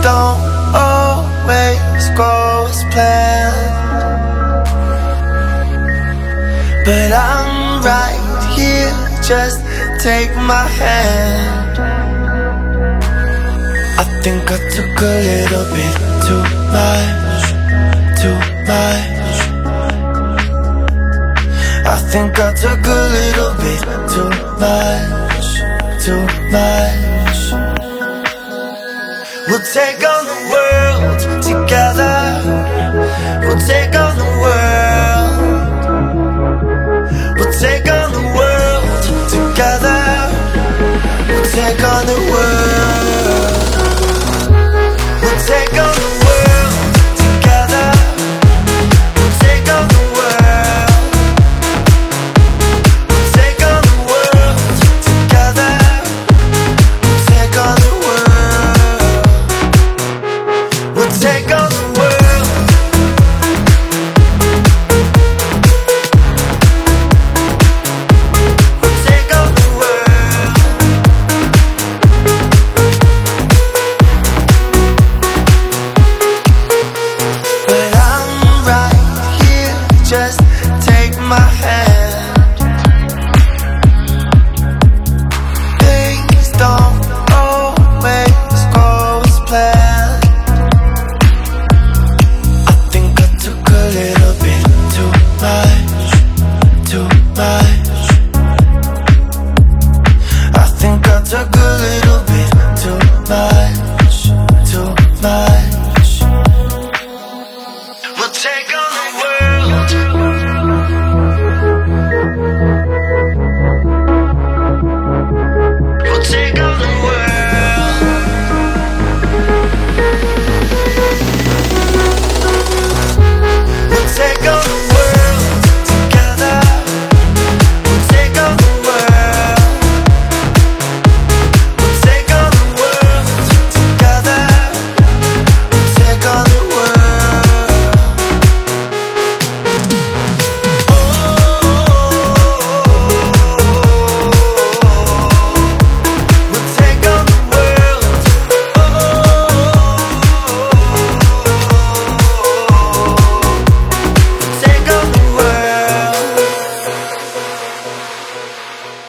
don't always go as planned, but I'm right here, just take my hand. I think I took a little bit too much, too much. I think I took a little bit too much, too much. We'll take on the world together. We'll take on